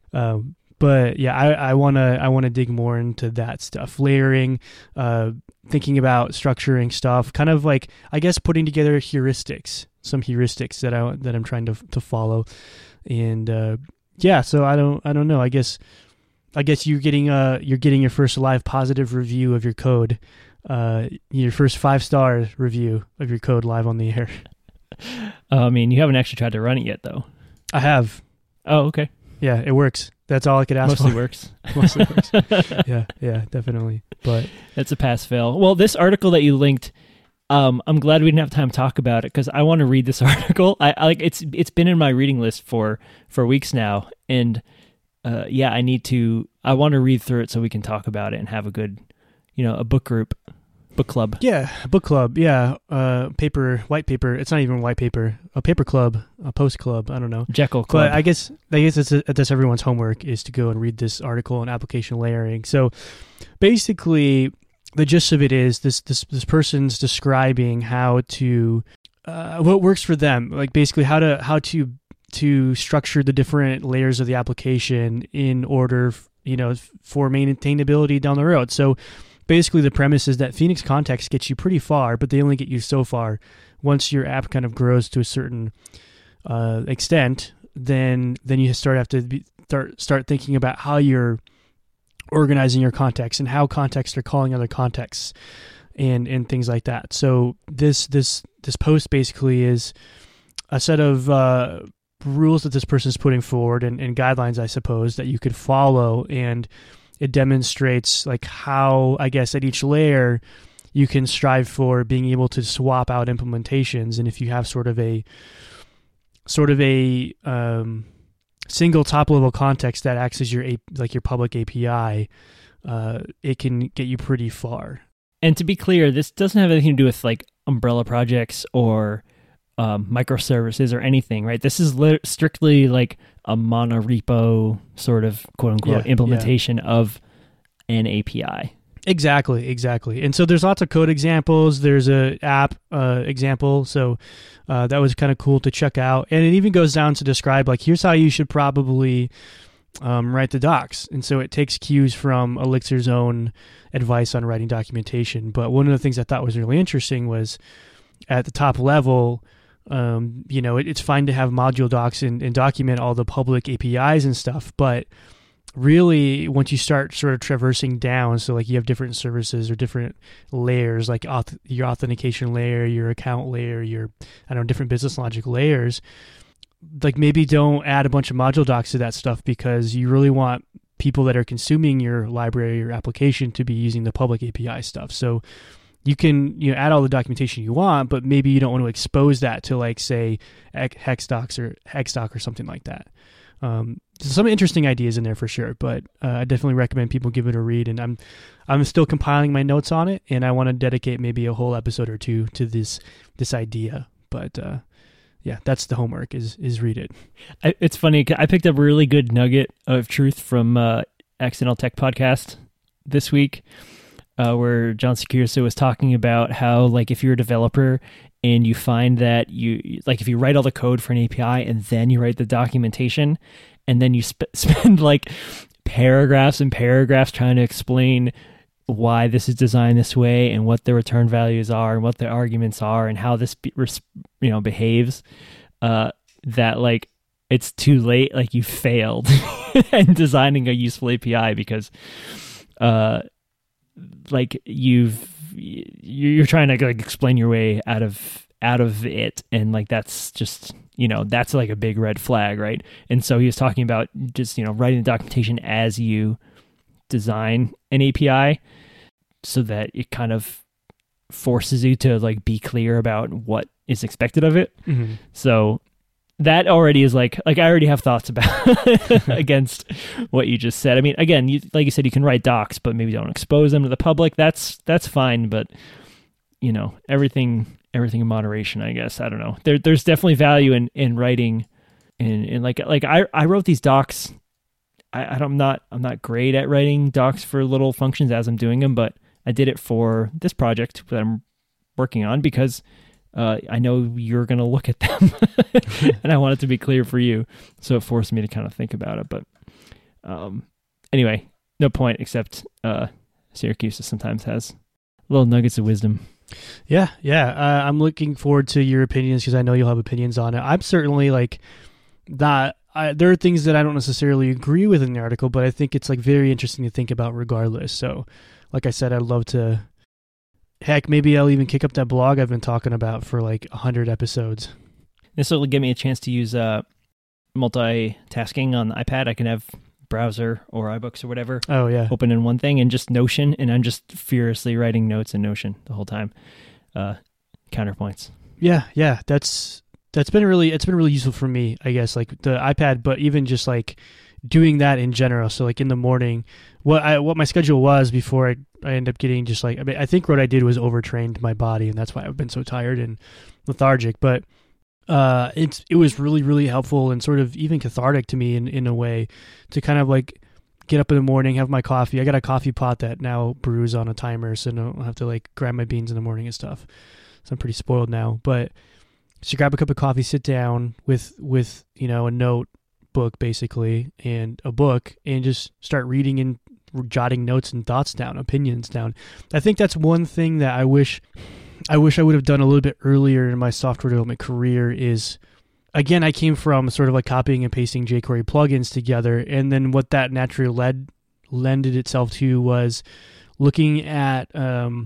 But yeah, I wanna dig more into that stuff, layering, thinking about structuring stuff, kind of like, I guess, putting together some heuristics that I'm trying to follow, and yeah. So I don't know. I guess you're getting your first live positive review of your code, your first 5-star review of your code live on the air.
I mean, you haven't actually tried to run it yet, though.
I have.
Oh, okay.
Yeah, it works. That's all I could ask for. Mostly works. Yeah, definitely. But
it's a pass-fail. Well, this article that you linked, I'm glad we didn't have time to talk about it because I want to read this article. I like it's been in my reading list for weeks now, and yeah, I want to read through it so we can talk about it and have a good, a book club.
Yeah, book club. Yeah, white paper. It's not even white paper. A paper club, a post club. I don't know.
Jekyll club.
But I guess that's everyone's homework is to go and read this article on application layering. So basically, the gist of it is this person's describing how to what works for them. Like basically how to structure the different layers of the application in order, for maintainability down the road. So basically, the premise is that Phoenix Context gets you pretty far, but they only get you so far. Once your app kind of grows to a certain extent, then you have to start thinking about how you're organizing your context and how contexts are calling other contexts and things like that. So this post basically is a set of rules that this person is putting forward and guidelines, I suppose, that you could follow. And it demonstrates like how, I guess, at each layer you can strive for being able to swap out implementations. And if you have sort of a single top level context that acts as your public API, it can get you pretty far.
And to be clear, this doesn't have anything to do with like umbrella projects or microservices or anything, right? This is strictly like a monorepo sort of quote unquote implementation of an API.
Exactly. And so there's lots of code examples. There's a app example. So that was kind of cool to check out. And it even goes down to describe like, here's how you should probably write the docs. And so it takes cues from Elixir's own advice on writing documentation. But one of the things I thought was really interesting was at the top level, it's fine to have module docs and document all the public APIs and stuff. But really, once you start sort of traversing down, so like you have different services or different layers, like your authentication layer, your account layer, your, different business logic layers, like maybe don't add a bunch of module docs to that stuff because you really want people that are consuming your library or application to be using the public API stuff. So you can add all the documentation you want, but maybe you don't want to expose that to like, say, Hexdocs or Hexdoc or something like that. Some interesting ideas in there for sure, but I definitely recommend people give it a read. And I'm still compiling my notes on it, and I want to dedicate maybe a whole episode or two to this idea. But that's the homework is read it.
It's funny. I picked up a really good nugget of truth from Accidental Tech Podcast this week, where John Securso was talking about how like if you're a developer and you find that if you write all the code for an API and then you write the documentation and then you spend like paragraphs and paragraphs trying to explain why this is designed this way and what the return values are and what the arguments are and how this behaves, that like it's too late, like you failed in designing a useful API because like you're trying to like explain your way out of it, and like that's just that's like a big red flag, right? And so he was talking about just writing the documentation as you design an API so that it kind of forces you to like be clear about what is expected of it.
Mm-hmm.
So that already is like I already have thoughts about against what you just said. I mean, again, like you said, you can write docs, but maybe don't expose them to the public. That's fine, but everything in moderation, I guess. I don't know. There's definitely value in writing, in like I wrote these docs. I'm not great at writing docs for little functions as I'm doing them, but I did it for this project that I'm working on because I know you're going to look at them and I want it to be clear for you. So it forced me to kind of think about it. But anyway, no point except Syracuse sometimes has little nuggets of wisdom.
Yeah. I'm looking forward to your opinions because I know you'll have opinions on it. I'm certainly like not... there are things that I don't necessarily agree with in the article, but I think it's like very interesting to think about regardless. So like I said, I'd love to... Heck, maybe I'll even kick up that blog I've been talking about for like 100 episodes.
This will give me a chance to use multitasking on the iPad. I can have browser or iBooks or whatever open in one thing and just Notion, and I'm just furiously writing notes in Notion the whole time. Counterpoints. Yeah, it's been really useful for me, I guess, like the iPad, but even just like doing that in general. So like in the morning, what my schedule was before I end up getting just like, I think what I did was overtrained my body, and that's why I've been so tired and lethargic. But it was really, really helpful and sort of even cathartic to me in a way to kind of like get up in the morning, have my coffee. I got a coffee pot that now brews on a timer, so I don't have to like grab my beans in the morning and stuff. So I'm pretty spoiled now, but so grab a cup of coffee, sit down with a notebook basically and a book, and just start reading and jotting notes and thoughts down, opinions down. I think that's one thing that I wish I would have done a little bit earlier in my software development career is, again, I came from sort of like copying and pasting jQuery plugins together, and then what that naturally lended itself to was looking at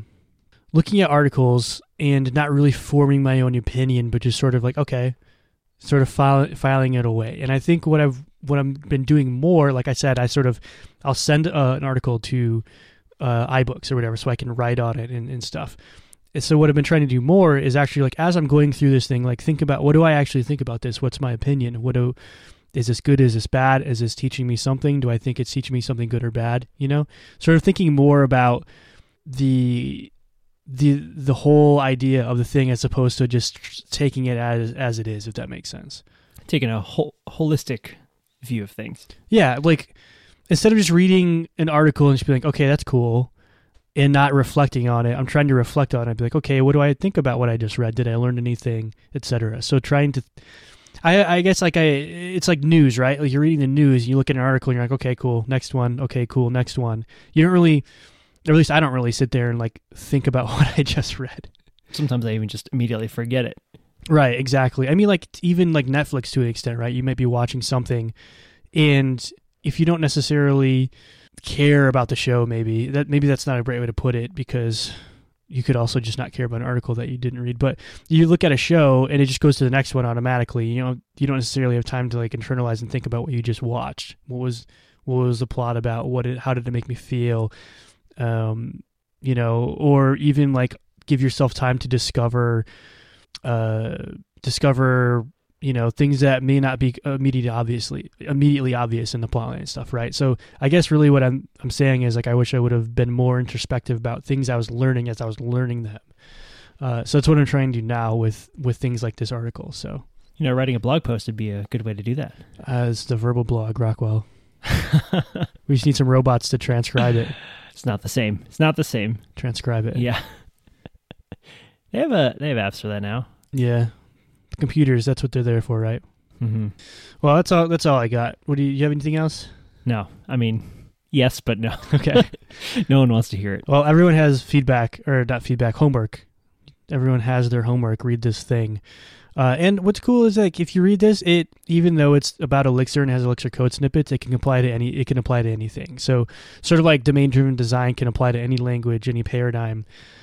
articles and not really forming my own opinion, but just sort of like, okay,
sort of filing it away. And I think what I've been doing more, like I said, I'll send an article to iBooks or whatever so I can write on it and stuff. And so what I've been trying to do more is actually, like, as I'm going through this thing, like, think about, what do I actually think about this? What's my opinion? Is this good? Is this bad? Is this teaching me something? Do I think it's teaching me something good or bad? You know, sort of thinking more about the whole idea of the thing as opposed to just taking it as it is, if that makes sense.
Taking a holistic view of things.
Yeah, like, instead of just reading an article and just being like, okay, that's cool, and not reflecting on it, I'm trying to reflect on it. Be like, okay, what do I think about what I just read? Did I learn anything, etc.? So trying to, I guess, like, it's like news, right? Like, you're reading the news, you look at an article, and you're like, okay, cool, next one. Okay, cool, next one. You don't really, or at least I don't really sit there and, like, think about what I just read.
Sometimes I even just immediately forget it.
Right, exactly. I mean, like, even like Netflix to an extent, right? You might be watching something, and if you don't necessarily care about the show, maybe that's not a great way to put it, because you could also just not care about an article that you didn't read. But you look at a show and it just goes to the next one automatically. You know, you don't necessarily have time to, like, internalize and think about what you just watched. What was the plot about? How did it make me feel? You know, or even, like, give yourself time to discover, you know, things that may not be immediately obvious in the plotline and stuff, right? So I guess really what I'm saying is, like, I wish I would have been more introspective about things I was learning as I was learning them. So that's what I'm trying to do now with things like this article. So,
you know, writing a blog post would be a good way to do that.
As the verbal blog, Rockwell. We just need some robots to transcribe it.
It's not the same.
Transcribe it.
Yeah. They have apps for that now.
Yeah. Computers, that's what they're there for, right?
Mm-hmm.
Well, that's all I got. Do you have anything else?
No. I mean, yes, but no.
Okay.
No one wants to hear it.
Well, everyone has homework. Everyone has their homework. Read this thing. And what's cool is, like, if you read this, even though it's about Elixir and has Elixir code snippets, it can apply to anything. So sort of like domain-driven design can apply to any language, any paradigm.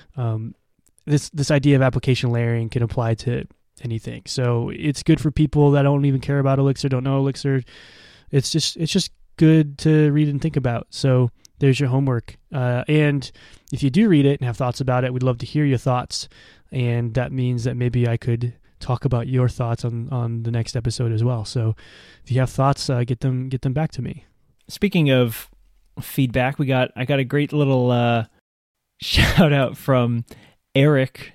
This idea of application layering can apply to anything. So it's good for people that don't even care about Elixir, don't know Elixir. It's just good to read and think about. So there's your homework. And if you do read it and have thoughts about it, we'd love to hear your thoughts. And that means that maybe I could talk about your thoughts on the next episode as well. So if you have thoughts, get them back to me.
Speaking of feedback, I got a great little shout out from Eric,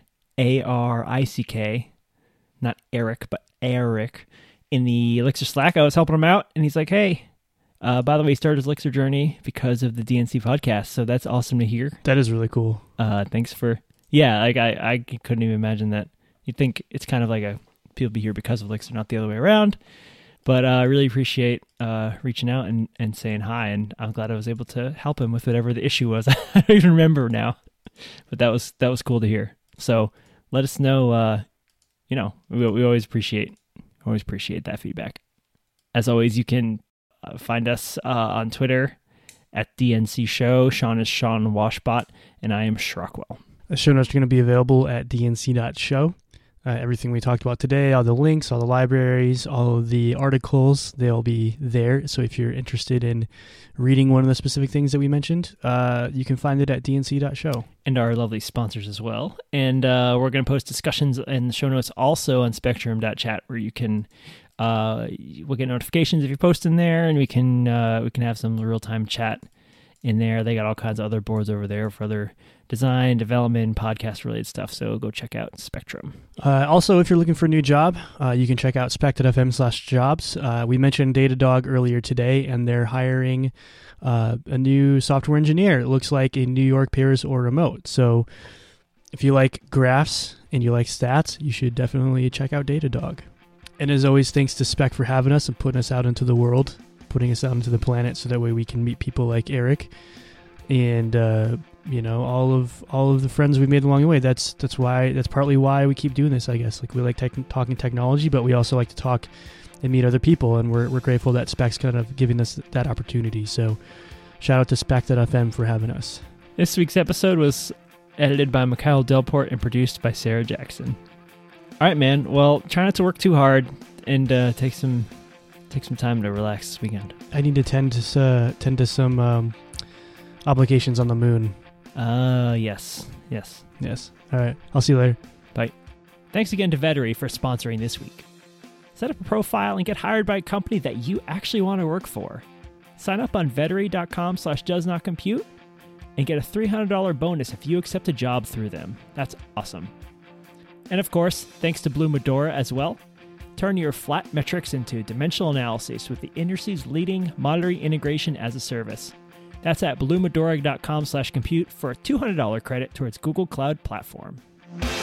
Arick. Not Eric, but Eric, in the Elixir Slack. I was helping him out, and he's like, hey, by the way, he started his Elixir journey because of the DNC podcast, so that's awesome to hear.
That is really cool.
Thanks for, yeah, like I couldn't even imagine that. You'd think it's kind of like people be here because of Elixir, not the other way around, but I really appreciate reaching out and saying hi, and I'm glad I was able to help him with whatever the issue was. I don't even remember now, but that was cool to hear. So let us know. You know, we always appreciate that feedback. As always, you can find us on Twitter at DNC Show. Sean is Sean Washbot, and I am Shrockwell.
The show notes are going to be available at dnc.show. Everything we talked about today, all the links, all the libraries, all of the articles, they'll be there. So if you're interested in reading one of the specific things that we mentioned, you can find it at dnc.show.
And our lovely sponsors as well. And we're going to post discussions in the show notes also on spectrum.chat, where you can we'll get notifications if you post in there, and we can have some real-time chat in there. They got all kinds of other boards over there for other design, development, podcast-related stuff, so go check out Spectrum.
Also, if you're looking for a new job, you can check out spec.fm/jobs. We mentioned Datadog earlier today, and they're hiring a new software engineer. It looks like in New York, Paris, or remote. So if you like graphs and you like stats, you should definitely check out Datadog. And as always, thanks to Spec for having us and putting us out into the world, putting us out into the planet, so that way we can meet people like Eric and all of the friends we've made along the way. That's partly why we keep doing this, I guess. Like, we like talking technology, but we also like to talk and meet other people, and we're grateful that Spec's kind of giving us that opportunity. So shout out to Spec.fm for having us.
This week's episode was edited by Mikhail Delport and produced by Sarah Jackson. All right, man. Well, try not to work too hard. and take some time to relax this weekend.
I need to tend to some obligations on the moon.
Yes.
All right. I'll see you later.
Bye. Thanks again to Vettery for sponsoring this week. Set up a profile and get hired by a company that you actually want to work for. Sign up on vettery.com/doesnotcompute and get a $300 bonus if you accept a job through them. That's awesome. And of course, thanks to Blue Medora as well. Turn your flat metrics into dimensional analysis with the industry's leading monitoring integration as a service. That's at bluemedora.com/compute for a $200 credit towards Google Cloud Platform.